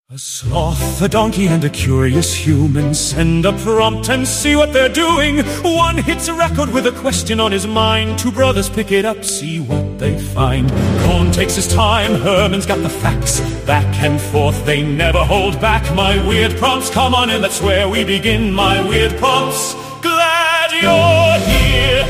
A sloth, a donkey, and a curious human send a prompt and see what they're doing. One hits a record with a question on his mind. Two brothers pick it up, see what they find. Corn takes his time, Herman's got the facts. Back and forth, they never hold back. My weird prompts, come on in, that's where we begin. My weird prompts, glad you're here.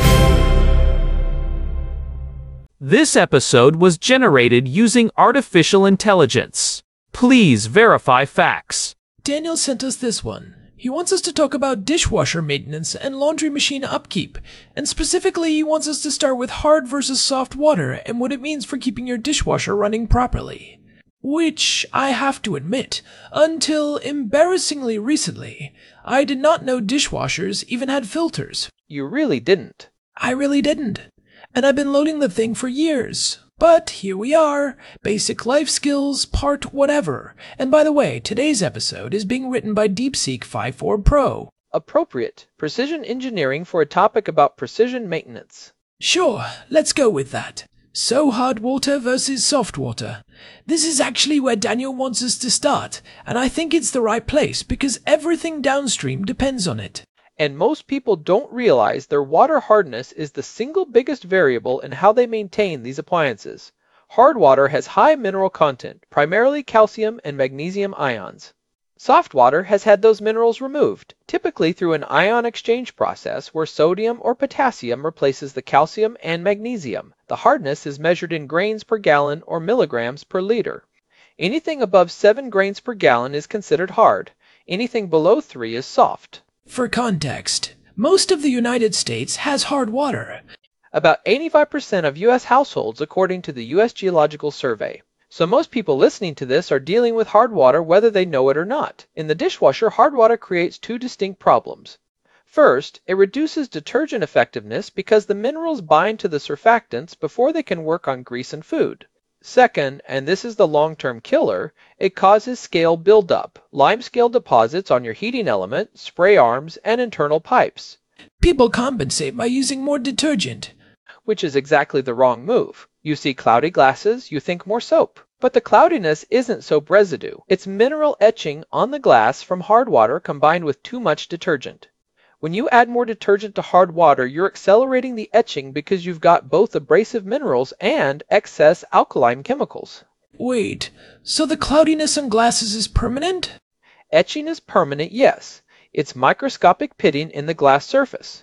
This episode was generated using artificial intelligence. Please verify facts. Daniel sent us this one. He wants us to talk about dishwasher maintenance and laundry machine upkeep, and specifically he wants us to start with hard versus soft water and what it means for keeping your dishwasher running properly. Which, I have to admit, until embarrassingly recently, I did not know dishwashers even had filters. You really didn't. I really didn't. And I've been loading the thing for years. But here we are, basic life skills, part whatever. And by the way, today's episode is being written by DeepSeek 5.4 Pro. Appropriate. Precision engineering for a topic about precision maintenance. Sure, let's go with that. So hard water versus soft water. This is actually where Daniel wants us to start, and I think it's the right place because everything downstream depends on it. And most people don't realize their water hardness is the single biggest variable in how they maintain these appliances. Hard water has high mineral content, primarily calcium and magnesium ions. Soft water has had those minerals removed, typically through an ion exchange process where sodium or potassium replaces the calcium and magnesium. The hardness is measured in grains per gallon or milligrams per liter. Anything above 7 grains per gallon is considered hard. Anything below 3 is soft. For context, most of the United States has hard water. About 85% of U.S. households according to the U.S. Geological Survey. So most people listening to this are dealing with hard water whether they know it or not. In the dishwasher, hard water creates two distinct problems. First, it reduces detergent effectiveness because the minerals bind to the surfactants before they can work on grease and food. Second, and this is the long-term killer, it causes scale buildup, limescale deposits on your heating element, spray arms, and internal pipes. People compensate by using more detergent. Which is exactly the wrong move. You see cloudy glasses, you think more soap. But the cloudiness isn't soap residue. It's mineral etching on the glass from hard water combined with too much detergent. When you add more detergent to hard water, you're accelerating the etching because you've got both abrasive minerals and excess alkaline chemicals. Wait, so the cloudiness on glasses is permanent? Etching is permanent, yes. It's microscopic pitting in the glass surface.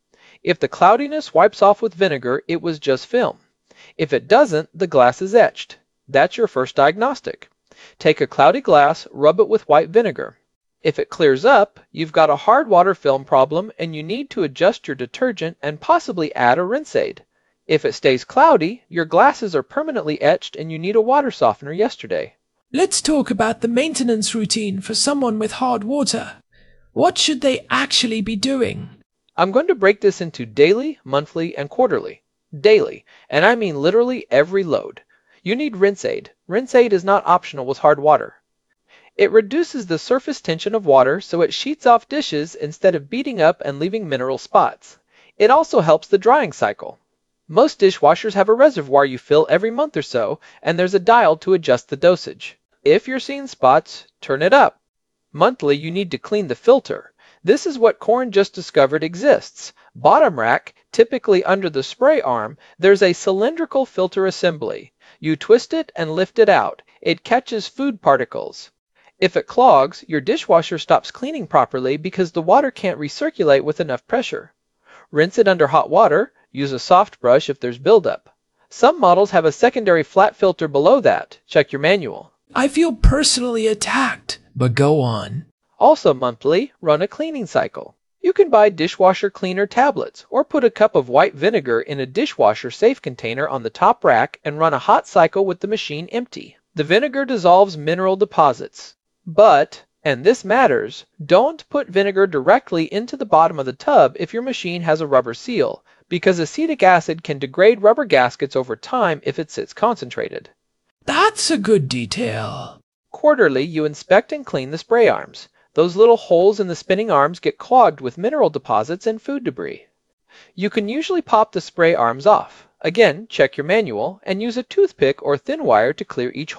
If the cloudiness wipes off with vinegar, it was just film. If it doesn't, the glass is etched. That's your first diagnostic. Take a cloudy glass, rub it with white vinegar. If it clears up, you've got a hard water film problem and you need to adjust your detergent and possibly add a rinse aid. If it stays cloudy, your glasses are permanently etched and you need a water softener yesterday. Let's talk about the maintenance routine for someone with hard water. What should they actually be doing? I'm going to break this into daily, monthly, and quarterly. Daily, and I mean literally every load. You need rinse aid. Rinse aid is not optional with hard water. It reduces the surface tension of water so it sheets off dishes instead of beating up and leaving mineral spots. It also helps the drying cycle. Most dishwashers have a reservoir you fill every month or so, and there's a dial to adjust the dosage. If you're seeing spots, turn it up. Monthly, you need to clean the filter. This is what Corin just discovered exists. Bottom rack, typically under the spray arm, there's a cylindrical filter assembly. You twist it and lift it out. It catches food particles. If it clogs, your dishwasher stops cleaning properly because the water can't recirculate with enough pressure. Rinse it under hot water. Use a soft brush if there's buildup. Some models have a secondary flat filter below that. Check your manual. I feel personally attacked, but go on. Also monthly, run a cleaning cycle. You can buy dishwasher cleaner tablets or put a cup of white vinegar in a dishwasher safe container on the top rack and run a hot cycle with the machine empty. The vinegar dissolves mineral deposits. But, and this matters, don't put vinegar directly into the bottom of the tub if your machine has a rubber seal, because acetic acid can degrade rubber gaskets over time if it sits concentrated. That's a good detail. Quarterly, you inspect and clean the spray arms. Those little holes in the spinning arms get clogged with mineral deposits and food debris. You can usually pop the spray arms off. Again, check your manual and use a toothpick or thin wire to clear each hole.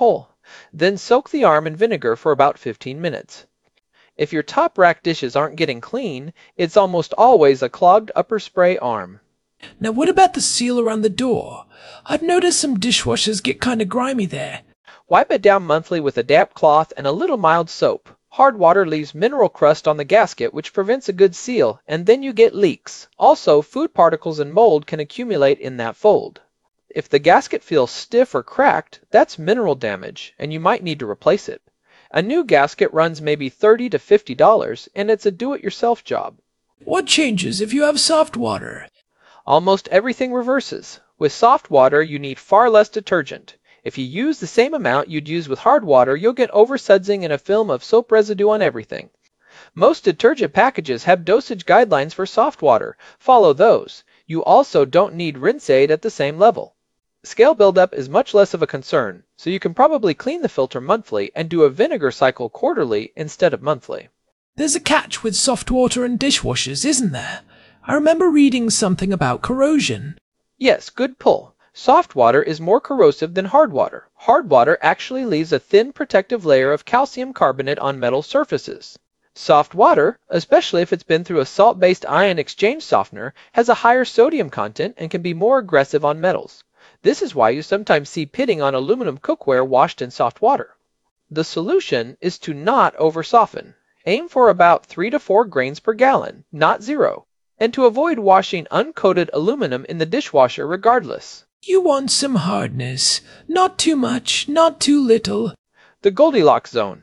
Then soak the arm in vinegar for about 15 minutes. If your top rack dishes aren't getting clean, it's almost always a clogged upper spray arm. Now what about the seal around the door? I've noticed some dishwashers get kinda grimy there. Wipe it down monthly with a damp cloth and a little mild soap. Hard water leaves mineral crust on the gasket, which prevents a good seal, and then you get leaks. Also, food particles and mold can accumulate in that fold. If the gasket feels stiff or cracked, that's mineral damage, and you might need to replace it. A new gasket runs maybe $30 to $50, and it's a do-it-yourself job. What changes if you have soft water? Almost everything reverses. With soft water, you need far less detergent. If you use the same amount you'd use with hard water, you'll get oversudsing and a film of soap residue on everything. Most detergent packages have dosage guidelines for soft water. Follow those. You also don't need rinse aid at the same level. Scale buildup is much less of a concern, so you can probably clean the filter monthly and do a vinegar cycle quarterly instead of monthly. There's a catch with soft water and dishwashers, isn't there? I remember reading something about corrosion. Yes, good pull. Soft water is more corrosive than hard water. Hard water actually leaves a thin protective layer of calcium carbonate on metal surfaces. Soft water, especially if it's been through a salt-based ion exchange softener, has a higher sodium content and can be more aggressive on metals. This is why you sometimes see pitting on aluminum cookware washed in soft water. The solution is to not over-soften. Aim for about 3 to 4 grains per gallon, not 0, and to avoid washing uncoated aluminum in the dishwasher regardless. You want some hardness. Not too much, not too little. The Goldilocks zone.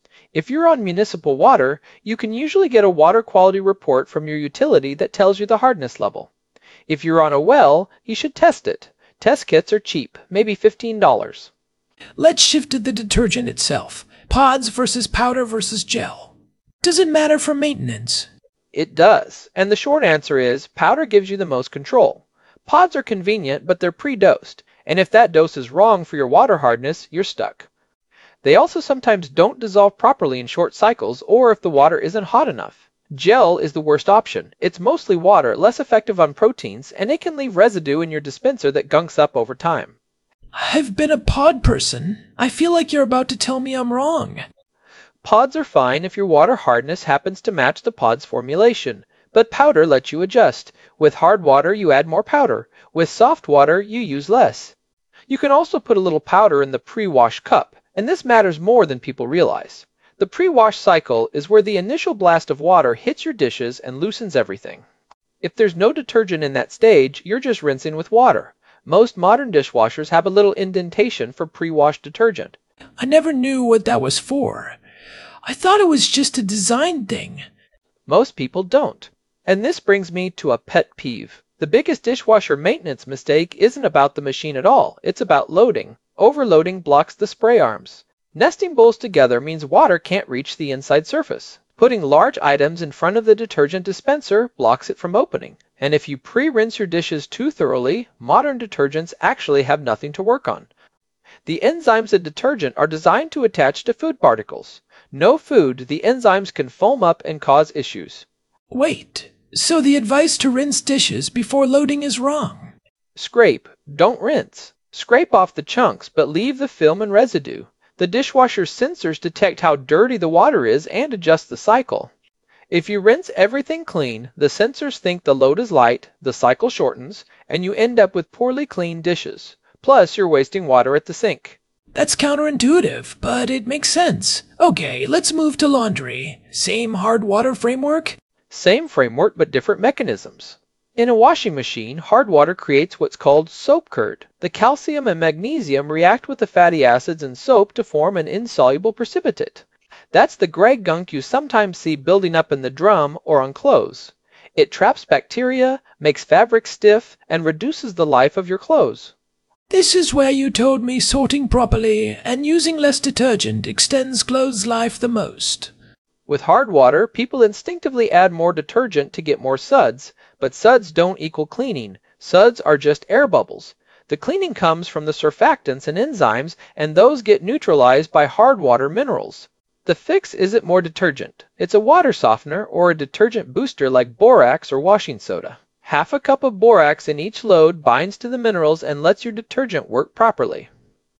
If you're on municipal water, you can usually get a water quality report from your utility that tells you the hardness level. If you're on a well, you should test it. Test kits are cheap, maybe $15. Let's shift to the detergent itself. Pods versus powder versus gel. Does it matter for maintenance? It does, and the short answer is powder gives you the most control. Pods are convenient, but they're pre-dosed, and if that dose is wrong for your water hardness, you're stuck. They also sometimes don't dissolve properly in short cycles or if the water isn't hot enough. Gel is the worst option. It's mostly water, less effective on proteins, and it can leave residue in your dispenser that gunks up over time. I've been a pod person. I feel like you're about to tell me I'm wrong. Pods are fine if your water hardness happens to match the pod's formulation, but powder lets you adjust. With hard water, you add more powder. With soft water, you use less. You can also put a little powder in the pre-wash cup, and this matters more than people realize. The pre-wash cycle is where the initial blast of water hits your dishes and loosens everything. If there's no detergent in that stage, you're just rinsing with water. Most modern dishwashers have a little indentation for pre-wash detergent. I never knew what that was for. I thought it was just a design thing. Most people don't. And this brings me to a pet peeve. The biggest dishwasher maintenance mistake isn't about the machine at all. It's about loading. Overloading blocks the spray arms. Nesting bowls together means water can't reach the inside surface. Putting large items in front of the detergent dispenser blocks it from opening. And if you pre-rinse your dishes too thoroughly, modern detergents actually have nothing to work on. The enzymes in detergent are designed to attach to food particles. No food, the enzymes can foam up and cause issues. Wait, so the advice to rinse dishes before loading is wrong? Scrape, don't rinse. Scrape off the chunks, but leave the film and residue. The dishwasher's sensors detect how dirty the water is and adjust the cycle. If you rinse everything clean, the sensors think the load is light, the cycle shortens, and you end up with poorly cleaned dishes. Plus, you're wasting water at the sink. That's counterintuitive, but it makes sense. Okay, let's move to laundry. Same hard water framework? Same framework, but different mechanisms. In a washing machine, hard water creates what's called soap curd. The calcium and magnesium react with the fatty acids in soap to form an insoluble precipitate. That's the gray gunk you sometimes see building up in the drum or on clothes. It traps bacteria, makes fabric stiff, and reduces the life of your clothes. This is where you told me sorting properly and using less detergent extends clothes' life the most. With hard water, people instinctively add more detergent to get more suds, but suds don't equal cleaning. Suds are just air bubbles. The cleaning comes from the surfactants and enzymes, and those get neutralized by hard water minerals. The fix isn't more detergent. It's a water softener or a detergent booster like borax or washing soda. Half a cup of borax in each load binds to the minerals and lets your detergent work properly.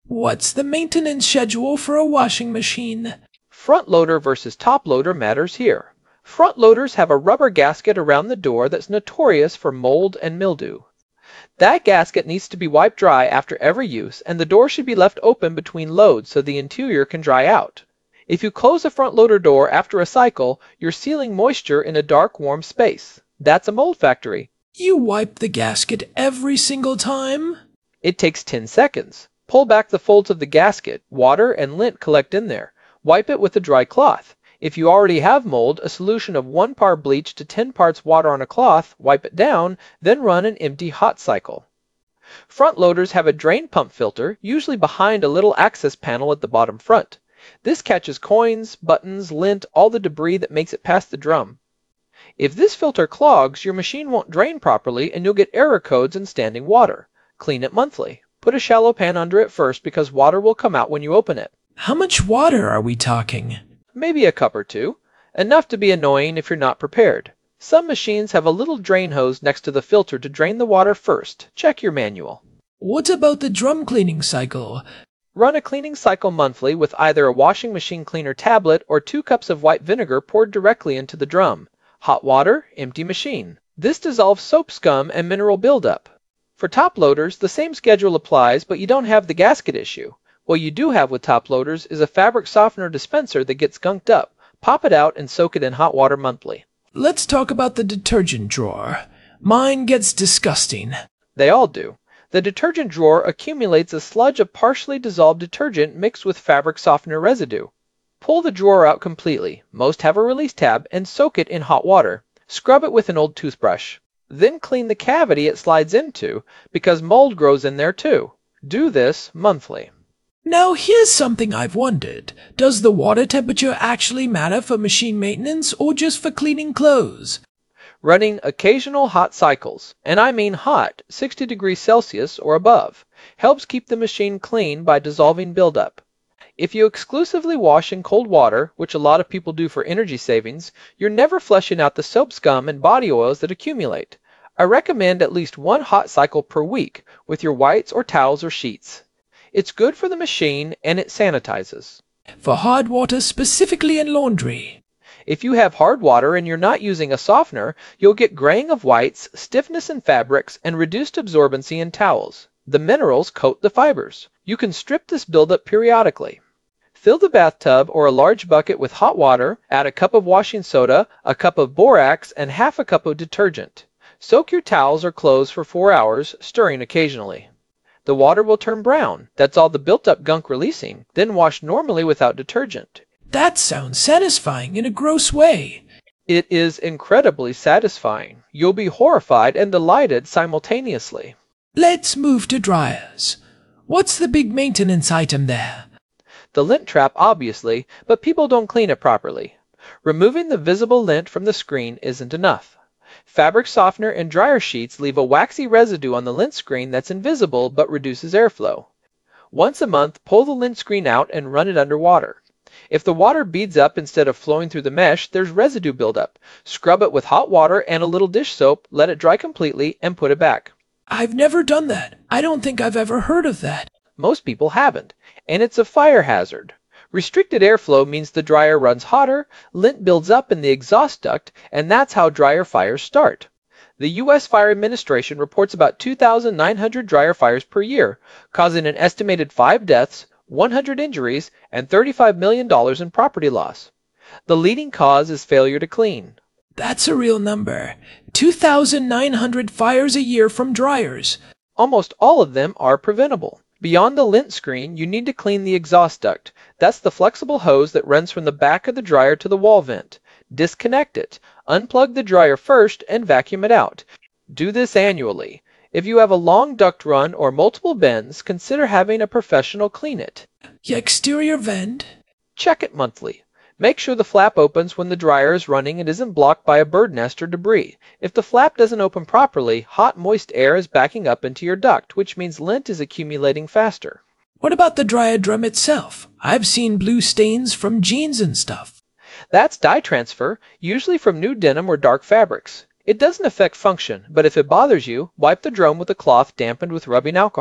What's the maintenance schedule for a washing machine? Front loader versus top loader matters here. Front loaders have a rubber gasket around the door that's notorious for mold and mildew. That gasket needs to be wiped dry after every use, and the door should be left open between loads so the interior can dry out. If you close a front loader door after a cycle, you're sealing moisture in a dark, warm space. That's a mold factory. You wipe the gasket every single time? It takes 10 seconds. Pull back the folds of the gasket. Water and lint collect in there. Wipe it with a dry cloth. If you already have mold, a solution of 1 part bleach to 10 parts water on a cloth, wipe it down, then run an empty hot cycle. Front loaders have a drain pump filter, usually behind a little access panel at the bottom front. This catches coins, buttons, lint, all the debris that makes it past the drum. If this filter clogs, your machine won't drain properly and you'll get error codes and standing water. Clean it monthly. Put a shallow pan under it first because water will come out when you open it. How much water are we talking? Maybe a cup or two. Enough to be annoying if you're not prepared. Some machines have a little drain hose next to the filter to drain the water first. Check your manual. What about the drum cleaning cycle? Run a cleaning cycle monthly with either a washing machine cleaner tablet or 2 cups of white vinegar poured directly into the drum. Hot water, empty machine. This dissolves soap scum and mineral buildup. For top loaders, the same schedule applies, but you don't have the gasket issue. What you do have with top loaders is a fabric softener dispenser that gets gunked up. Pop it out and soak it in hot water monthly. Let's talk about the detergent drawer. Mine gets disgusting. They all do. The detergent drawer accumulates a sludge of partially dissolved detergent mixed with fabric softener residue. Pull the drawer out completely. Most have a release tab, and soak it in hot water. Scrub it with an old toothbrush. Then clean the cavity it slides into, because mold grows in there too. Do this monthly. Now here's something I've wondered. Does the water temperature actually matter for machine maintenance or just for cleaning clothes? Running occasional hot cycles, and I mean hot, 60 degrees Celsius or above, helps keep the machine clean by dissolving buildup. If you exclusively wash in cold water, which a lot of people do for energy savings, you're never flushing out the soap scum and body oils that accumulate. I recommend at least 1 hot cycle per week with your whites or towels or sheets. It's good for the machine and it sanitizes. For hard water specifically in laundry. If you have hard water and you're not using a softener, you'll get graying of whites, stiffness in fabrics, and reduced absorbency in towels. The minerals coat the fibers. You can strip this buildup periodically. Fill the bathtub or a large bucket with hot water, add a cup of washing soda, a cup of borax, and half a cup of detergent. Soak your towels or clothes for 4 hours, stirring occasionally. The water will turn brown. That's all the built-up gunk releasing. Then wash normally without detergent. That sounds satisfying in a gross way. It is incredibly satisfying. You'll be horrified and delighted simultaneously. Let's move to dryers. What's the big maintenance item there? The lint trap, obviously, but people don't clean it properly. Removing the visible lint from the screen isn't enough. Fabric softener and dryer sheets leave a waxy residue on the lint screen that's invisible but reduces airflow. Once a month, pull the lint screen out and run it under water. If the water beads up instead of flowing through the mesh, there's residue buildup. Scrub it with hot water and a little dish soap, let it dry completely, and put it back. I've never done that. I don't think I've ever heard of that. Most people haven't, and it's a fire hazard. Restricted airflow means the dryer runs hotter, lint builds up in the exhaust duct, and that's how dryer fires start. The U.S. Fire Administration reports about 2,900 dryer fires per year, causing an estimated 5 deaths, 100 injuries, and $35 million in property loss. The leading cause is failure to clean. That's a real number. 2,900 fires a year from dryers. Almost all of them are preventable. Beyond the lint screen, you need to clean the exhaust duct. That's the flexible hose that runs from the back of the dryer to the wall vent. Disconnect it. Unplug the dryer first and vacuum it out. Do this annually. If you have a long duct run or multiple bends, consider having a professional clean it. The exterior vent? Check it monthly. Make sure the flap opens when the dryer is running and isn't blocked by a bird nest or debris. If the flap doesn't open properly, hot, moist air is backing up into your duct, which means lint is accumulating faster. What about the dryer drum itself? I've seen blue stains from jeans and stuff. That's dye transfer, usually from new denim or dark fabrics. It doesn't affect function, but if it bothers you, wipe the drum with a cloth dampened with rubbing alcohol.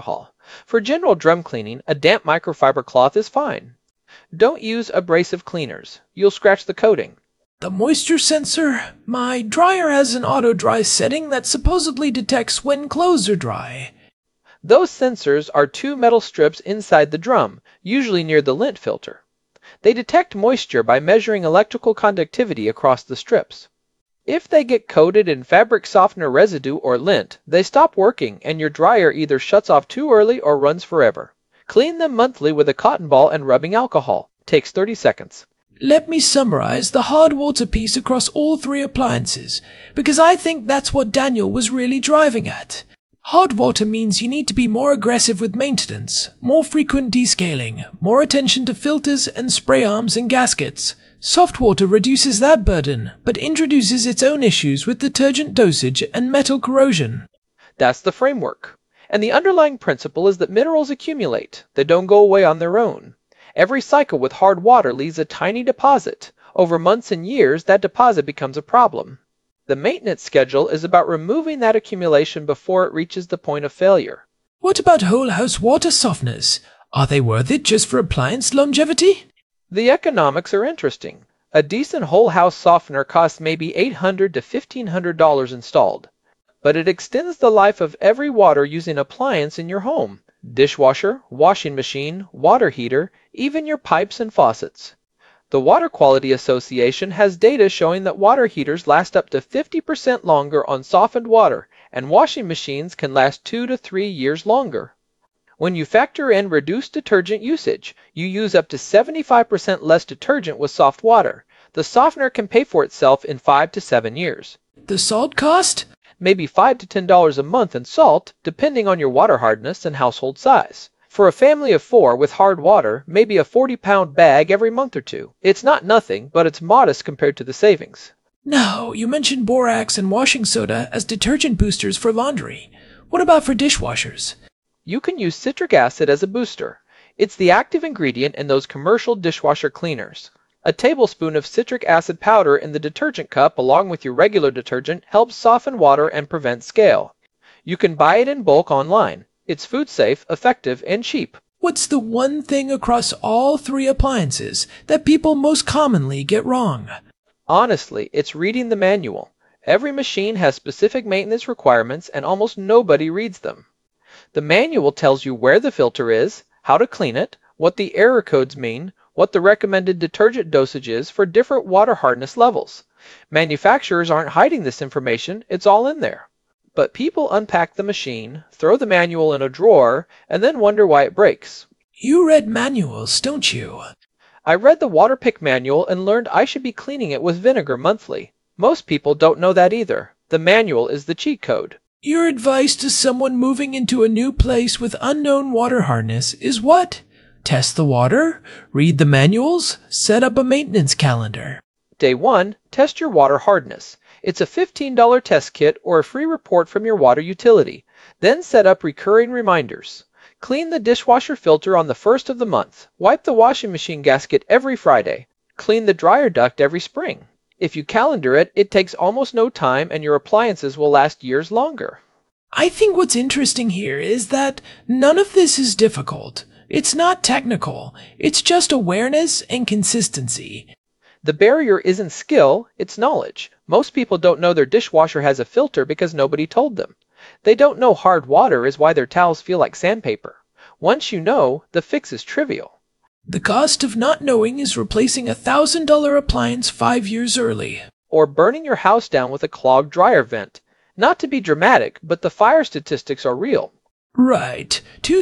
For general drum cleaning, a damp microfiber cloth is fine. Don't use abrasive cleaners. You'll scratch the coating. The moisture sensor? My dryer has an auto-dry setting that supposedly detects when clothes are dry. Those sensors are two metal strips inside the drum, usually near the lint filter. They detect moisture by measuring electrical conductivity across the strips. If they get coated in fabric softener residue or lint, they stop working and your dryer either shuts off too early or runs forever. Clean them monthly with a cotton ball and rubbing alcohol. Takes 30 seconds. Let me summarize the hard water piece across all three appliances, because I think that's what Daniel was really driving at. Hard water means you need to be more aggressive with maintenance, more frequent descaling, more attention to filters and spray arms and gaskets. Soft water reduces that burden, but introduces its own issues with detergent dosage and metal corrosion. That's the framework. And the underlying principle is that minerals accumulate. They don't go away on their own. Every cycle with hard water leaves a tiny deposit. Over months and years, that deposit becomes a problem. The maintenance schedule is about removing that accumulation before it reaches the point of failure. What about whole house water softeners? Are they worth it just for appliance longevity? The economics are interesting. A decent whole house softener costs maybe $800 to $1,500 installed. But it extends the life of every water-using appliance in your home. Dishwasher, washing machine, water heater, even your pipes and faucets. The Water Quality Association has data showing that water heaters last up to 50% longer on softened water, and washing machines can last 2 to 3 years longer. When you factor in reduced detergent usage, you use up to 75% less detergent with soft water. The softener can pay for itself in 5 to 7 years. The salt cost? Maybe $5 to $10 a month in salt, depending on your water hardness and household size. For a family of 4 with hard water, maybe a 40-pound bag every month or two. It's not nothing, but it's modest compared to the savings. Now, you mentioned borax and washing soda as detergent boosters for laundry. What about for dishwashers? You can use citric acid as a booster. It's the active ingredient in those commercial dishwasher cleaners. A tablespoon of citric acid powder in the detergent cup along with your regular detergent helps soften water and prevent scale. You can buy it in bulk online. It's food safe, effective, and cheap. What's the one thing across all three appliances that people most commonly get wrong? Honestly, it's reading the manual. Every machine has specific maintenance requirements and almost nobody reads them. The manual tells you where the filter is, how to clean it, what the error codes mean, what the recommended detergent dosage is for different water hardness levels. Manufacturers aren't hiding this information, it's all in there. But people unpack the machine, throw the manual in a drawer, and then wonder why it breaks. You read manuals, don't you? I read the Waterpik manual and learned I should be cleaning it with vinegar monthly. Most people don't know that either. The manual is the cheat code. Your advice to someone moving into a new place with unknown water hardness is what? Test the water, read the manuals, set up a maintenance calendar. Day 1, test your water hardness. It's a $15 test kit or a free report from your water utility. Then set up recurring reminders. Clean the dishwasher filter on the first of the month. Wipe the washing machine gasket every Friday. Clean the dryer duct every spring. If you calendar it, it takes almost no time and your appliances will last years longer. I think what's interesting here is that none of this is difficult. It's not technical. It's just awareness and consistency. The barrier isn't skill, it's knowledge. Most people don't know their dishwasher has a filter because nobody told them. They don't know hard water is why their towels feel like sandpaper. Once you know, the fix is trivial. The cost of not knowing is replacing a $1,000 appliance 5 years early. Or burning your house down with a clogged dryer vent. Not to be dramatic, but the fire statistics are real. Right.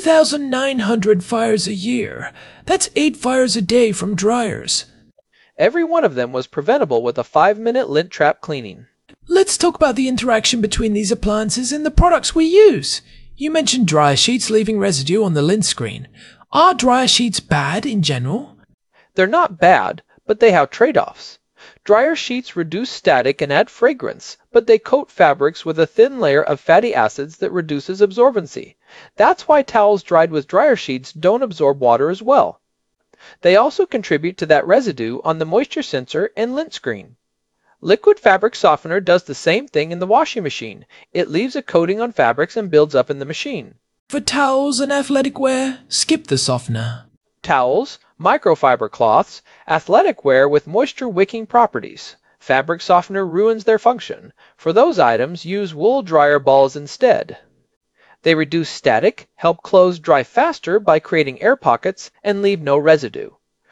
2,900 fires a year. That's 8 fires a day from dryers. Every one of them was preventable with a 5-minute lint trap cleaning. Let's talk about the interaction between these appliances and the products we use. You mentioned dryer sheets leaving residue on the lint screen. Are dryer sheets bad in general? They're not bad, but they have trade-offs. Dryer sheets reduce static and add fragrance, but they coat fabrics with a thin layer of fatty acids that reduces absorbency. That's why towels dried with dryer sheets don't absorb water as well. They also contribute to that residue on the moisture sensor and lint screen. Liquid fabric softener does the same thing in the washing machine. It leaves a coating on fabrics and builds up in the machine. For towels and athletic wear, skip the softener. Towels, microfiber cloths, athletic wear with moisture-wicking properties. Fabric softener ruins their function. For those items, use wool dryer balls instead. They reduce static, help clothes dry faster by creating air pockets, and leave no residue.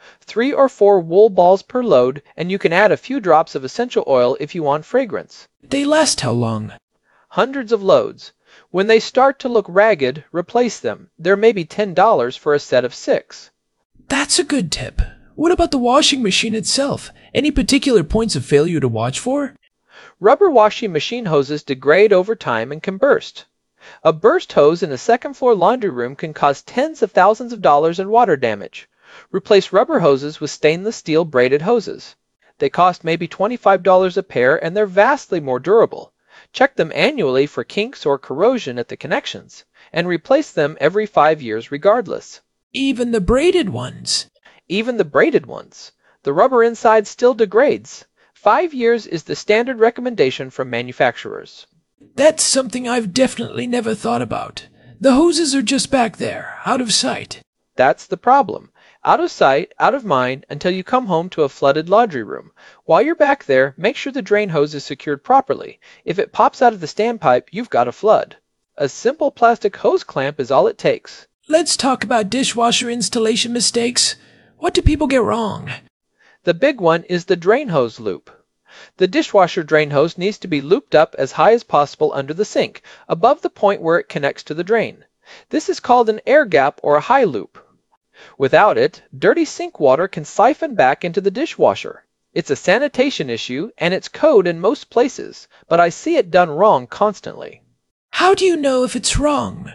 3 or 4 wool balls per load, and you can add a few drops of essential oil if you want fragrance. They last how long? Hundreds of loads. When they start to look ragged, replace them. They're maybe $10 for a set of 6. That's a good tip. What about the washing machine itself? Any particular points of failure to watch for? Rubber washing machine hoses degrade over time and can burst. A burst hose in a second-floor laundry room can cause tens of thousands of dollars in water damage. Replace rubber hoses with stainless steel braided hoses. They cost maybe $25 a pair and they're vastly more durable. Check them annually for kinks or corrosion at the connections, and replace them every 5 years regardless. Even the braided ones? Even the braided ones. The rubber inside still degrades. 5 years is the standard recommendation from manufacturers. That's something I've definitely never thought about. The hoses are just back there, out of sight. That's the problem. Out of sight, out of mind, until you come home to a flooded laundry room. While you're back there, make sure the drain hose is secured properly. If it pops out of the standpipe, you've got a flood. A simple plastic hose clamp is all it takes. Let's talk about dishwasher installation mistakes. What do people get wrong? The big one is the drain hose loop. The dishwasher drain hose needs to be looped up as high as possible under the sink, above the point where it connects to the drain. This is called an air gap or a high loop. Without it, dirty sink water can siphon back into the dishwasher. It's a sanitation issue, and it's code in most places, but I see it done wrong constantly. How do you know if it's wrong?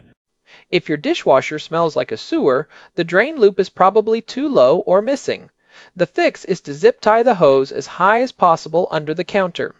If your dishwasher smells like a sewer, the drain loop is probably too low or missing. The fix is to zip tie the hose as high as possible under the counter.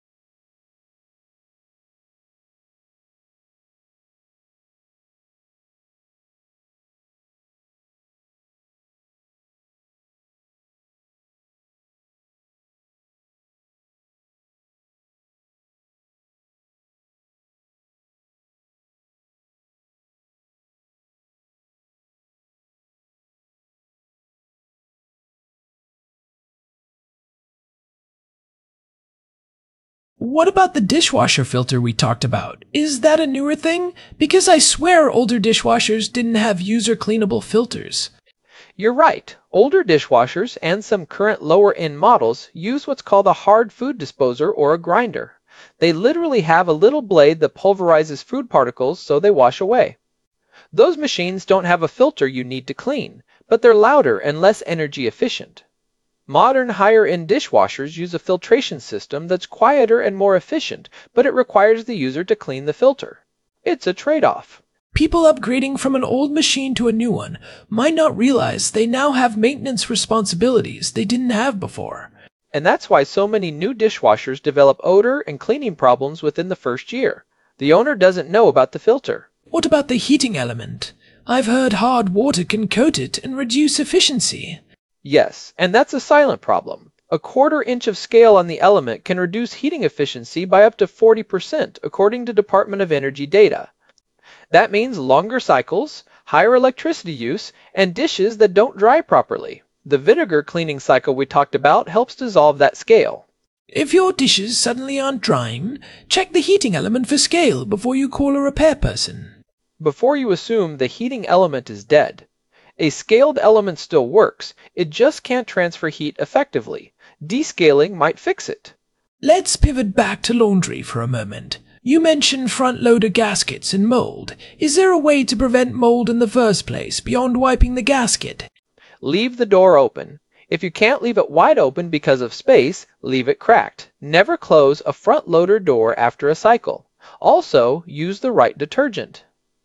What about the dishwasher filter we talked about? Is that a newer thing? Because I swear older dishwashers didn't have user-cleanable filters. You're right. Older dishwashers and some current lower-end models use what's called a hard food disposer or a grinder. They literally have a little blade that pulverizes food particles so they wash away. Those machines don't have a filter you need to clean, but they're louder and less energy efficient. Modern higher-end dishwashers use a filtration system that's quieter and more efficient, but it requires the user to clean the filter. It's a trade-off. People upgrading from an old machine to a new one might not realize they now have maintenance responsibilities they didn't have before. And that's why so many new dishwashers develop odor and cleaning problems within the first year. The owner doesn't know about the filter. What about the heating element? I've heard hard water can coat it and reduce efficiency. Yes, and that's a silent problem. A 1/4 inch of scale on the element can reduce heating efficiency by up to 40%, according to Department of Energy data. That means longer cycles, higher electricity use, and dishes that don't dry properly. The vinegar cleaning cycle we talked about helps dissolve that scale. If your dishes suddenly aren't drying, check the heating element for scale before you call a repair person. Before you assume the heating element is dead. A scaled element still works, it just can't transfer heat effectively. Descaling might fix it. Let's pivot back to laundry for a moment. You mentioned front-loader gaskets and mold. Is there a way to prevent mold in the first place, beyond wiping the gasket? Leave the door open. If you can't leave it wide open because of space, leave it cracked. Never close a front-loader door after a cycle. Also, use the right detergent.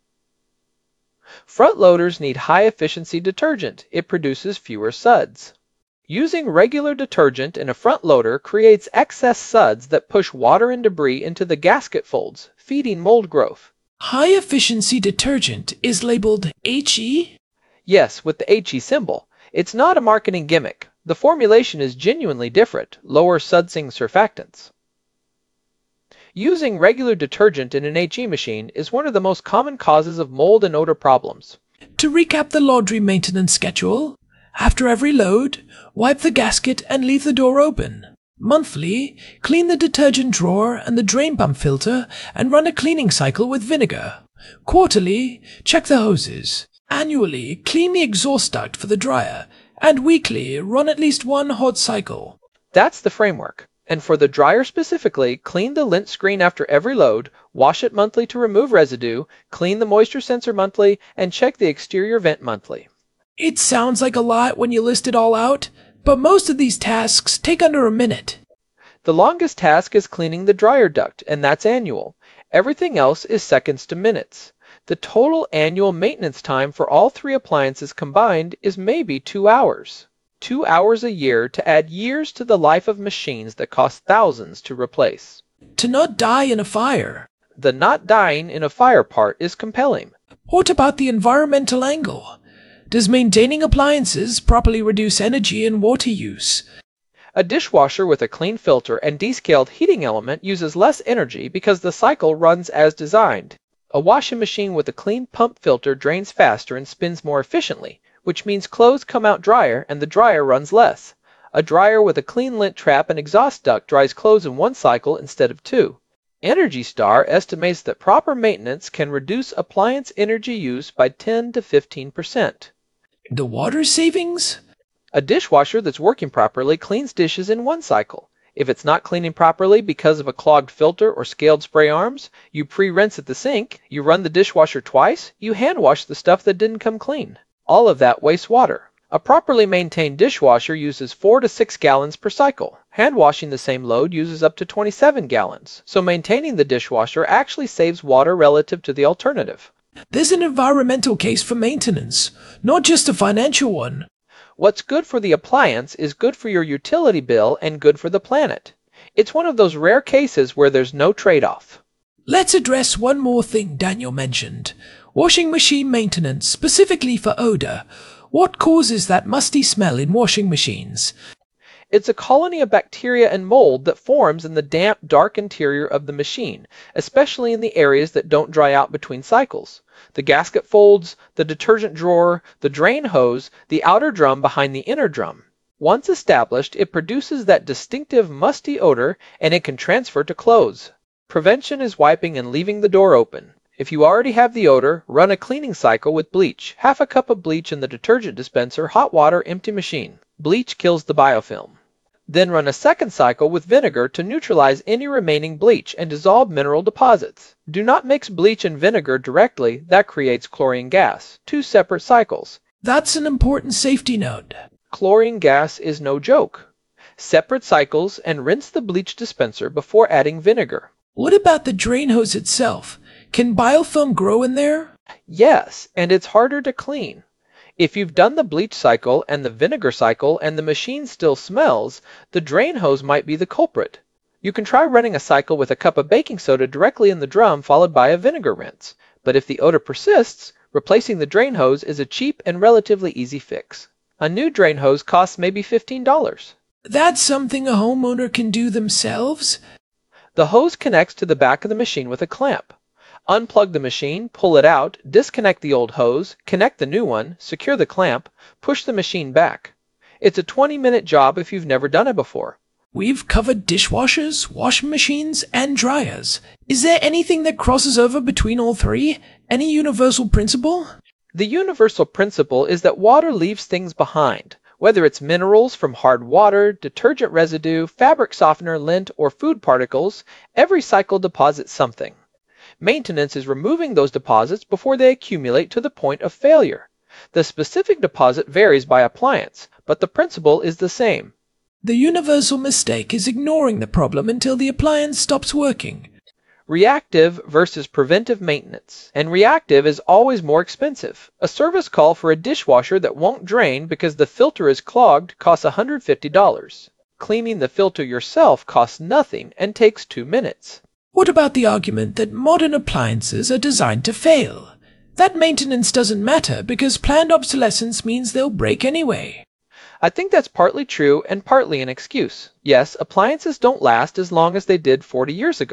Front loaders need high-efficiency detergent. It produces fewer suds. Using regular detergent in a front loader creates excess suds that push water and debris into the gasket folds, feeding mold growth. High-efficiency detergent is labeled HE? Yes, with the HE symbol. It's not a marketing gimmick. The formulation is genuinely different, lower sudsing surfactants. Using regular detergent in an HE machine is one of the most common causes of mold and odor problems. To recap the laundry maintenance schedule, after every load, wipe the gasket and leave the door open. Monthly, clean the detergent drawer and the drain pump filter and run a cleaning cycle with vinegar. Quarterly, check the hoses. Annually, clean the exhaust duct for the dryer. And weekly, run at least one hot cycle. That's the framework. And for the dryer specifically, clean the lint screen after every load, wash it monthly to remove residue, clean the moisture sensor monthly, and check the exterior vent monthly. It sounds like a lot when you list it all out, but most of these tasks take under a minute. The longest task is cleaning the dryer duct, and that's annual. Everything else is seconds to minutes. The total annual maintenance time for all three appliances combined is maybe 2 hours. 2 hours a year to add years to the life of machines that cost thousands to replace. To not die in a fire. The not dying in a fire part is compelling. What about the environmental angle? Does maintaining appliances properly reduce energy and water use? A dishwasher with a clean filter and descaled heating element uses less energy because the cycle runs as designed. A washing machine with a clean pump filter drains faster and spins more efficiently, which means clothes come out drier and the dryer runs less. A dryer with a clean lint trap and exhaust duct dries clothes in 1 cycle instead of 2. Energy Star estimates that proper maintenance can reduce appliance energy use by 10 to 15%. The water savings? A dishwasher that's working properly cleans dishes in 1 cycle. If it's not cleaning properly because of a clogged filter or scaled spray arms, you pre-rinse at the sink, you run the dishwasher twice, you hand wash the stuff that didn't come clean. All of that wastes water. A properly maintained dishwasher uses 4 to 6 gallons per cycle. Hand washing the same load uses up to 27 gallons, so maintaining the dishwasher actually saves water relative to the alternative. There's an environmental case for maintenance, not just a financial one. What's good for the appliance is good for your utility bill and good for the planet. It's one of those rare cases where there's no trade-off. Let's address one more thing Daniel mentioned. Washing machine maintenance, specifically for odor. What causes that musty smell in washing machines? It's a colony of bacteria and mold that forms in the damp, dark interior of the machine, especially in the areas that don't dry out between cycles. The gasket folds, the detergent drawer, the drain hose, the outer drum behind the inner drum. Once established, it produces that distinctive musty odor and it can transfer to clothes. Prevention is wiping and leaving the door open. If you already have the odor, run a cleaning cycle with bleach. Half a cup of bleach in the detergent dispenser, hot water, empty machine. Bleach kills the biofilm. Then run a second cycle with vinegar to neutralize any remaining bleach and dissolve mineral deposits. Do not mix bleach and vinegar directly, that creates chlorine gas. 2 separate cycles. That's an important safety note. Chlorine gas is no joke. Separate cycles and rinse the bleach dispenser before adding vinegar. What about the drain hose itself? Can biofilm grow in there? Yes, and it's harder to clean. If you've done the bleach cycle and the vinegar cycle and the machine still smells, the drain hose might be the culprit. You can try running a cycle with a cup of baking soda directly in the drum followed by a vinegar rinse. But if the odor persists, replacing the drain hose is a cheap and relatively easy fix. A new drain hose costs maybe $15. That's something a homeowner can do themselves? The hose connects to the back of the machine with a clamp. Unplug the machine, pull it out, disconnect the old hose, connect the new one, secure the clamp, push the machine back. It's a 20-minute job if you've never done it before. We've covered dishwashers, washing machines, and dryers. Is there anything that crosses over between all three? Any universal principle? The universal principle is that water leaves things behind. Whether it's minerals from hard water, detergent residue, fabric softener, lint, or food particles, every cycle deposits something. Maintenance is removing those deposits before they accumulate to the point of failure. The specific deposit varies by appliance, but the principle is the same. The universal mistake is ignoring the problem until the appliance stops working. Reactive versus preventive maintenance. And reactive is always more expensive. A service call for a dishwasher that won't drain because the filter is clogged costs $150. Cleaning the filter yourself costs nothing and takes 2 minutes. What about the argument that modern appliances are designed to fail? That maintenance doesn't matter because planned obsolescence means they'll break anyway. I think that's partly true and partly an excuse. Yes, appliances don't last as long as they did 40 years ago.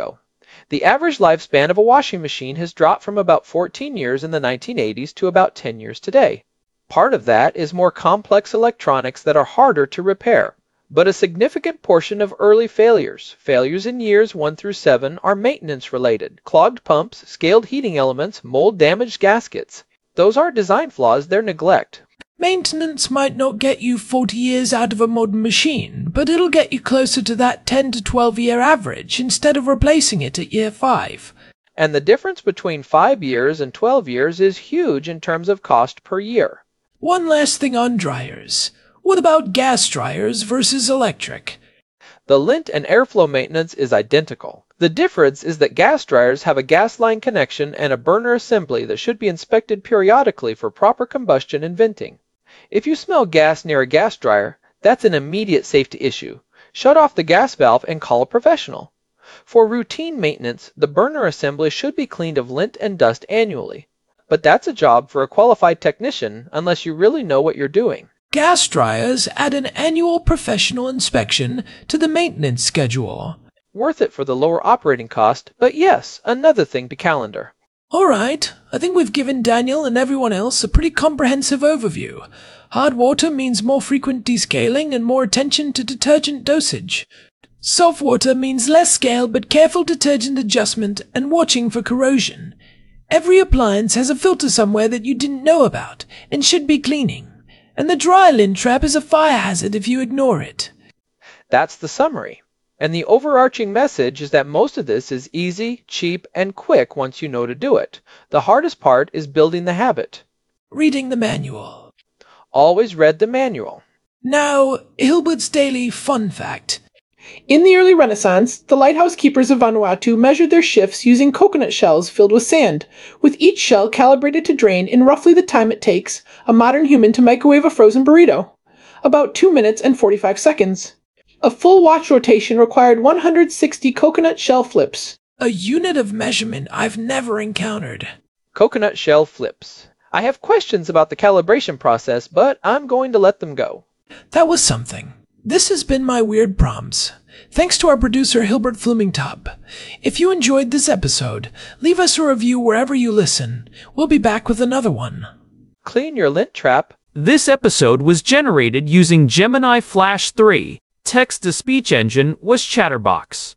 The average lifespan of a washing machine has dropped from about 14 years in the 1980s to about 10 years today. Part of that is more complex electronics that are harder to repair. But a significant portion of early failures in years 1 through 7, are maintenance related. Clogged pumps, scaled heating elements, mold-damaged gaskets. Those aren't design flaws, they're neglect. Maintenance might not get you 40 years out of a modern machine, but it'll get you closer to that 10 to 12 year average instead of replacing it at year 5. And the difference between 5 years and 12 years is huge in terms of cost per year. One last thing on dryers. What about gas dryers versus electric? The lint and airflow maintenance is identical. The difference is that gas dryers have a gas line connection and a burner assembly that should be inspected periodically for proper combustion and venting. If you smell gas near a gas dryer, that's an immediate safety issue. Shut off the gas valve and call a professional. For routine maintenance, the burner assembly should be cleaned of lint and dust annually. But that's a job for a qualified technician unless you really know what you're doing. Gas dryers add an annual professional inspection to the maintenance schedule. Worth it for the lower operating cost, but yes, another thing to calendar. Alright, I think we've given Daniel and everyone else a pretty comprehensive overview. Hard water means more frequent descaling and more attention to detergent dosage. Soft water means less scale but careful detergent adjustment and watching for corrosion. Every appliance has a filter somewhere that you didn't know about and should be cleaning. And the dry lint trap is a fire hazard if you ignore it. That's the summary. And the overarching message is that most of this is easy, cheap, and quick once you know to do it. The hardest part is building the habit. Reading the manual. Always read the manual. Now, Hilbert's Daily Fun Fact. In the early Renaissance, the lighthouse keepers of Vanuatu measured their shifts using coconut shells filled with sand, with each shell calibrated to drain in roughly the time it takes a modern human to microwave a frozen burrito, about 2 minutes and 45 seconds. A full watch rotation required 160 coconut shell flips. A unit of measurement I've never encountered. Coconut shell flips. I have questions about the calibration process, but I'm going to let them go. That was something. This has been my Weird Prompts. Thanks to our producer Hilbert Flumingtop. If you enjoyed this episode, leave us a review wherever you listen. We'll be back with another one. Clean your lint trap. This episode was generated using Gemini Flash 3. Text-to-speech engine was Chatterbox.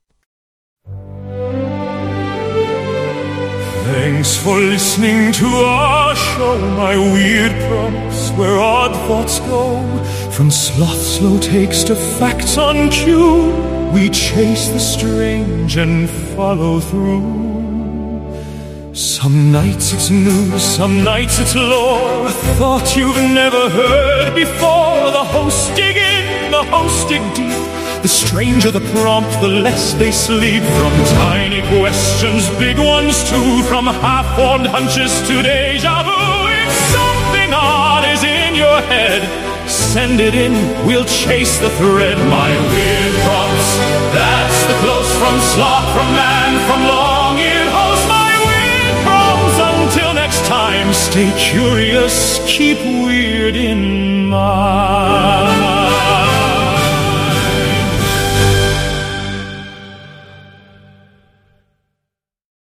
Thanks for listening to our show, my weird prompts, where odd thoughts go. From sloth's slow takes to facts on cue, we chase the strange and follow through. Some nights it's news, some nights it's lore, a thought you've never heard before. The hosts dig in, the hosts dig deep. The stranger the prompt, the less they sleep. From tiny questions, big ones too. From half-formed hunches to deja vu. If something odd is in your head, send it in, we'll chase the thread. My weird prompts, that's the close from sloth, from man, from long-eared host. My weird prompts, until next time, stay curious, keep weird in mind.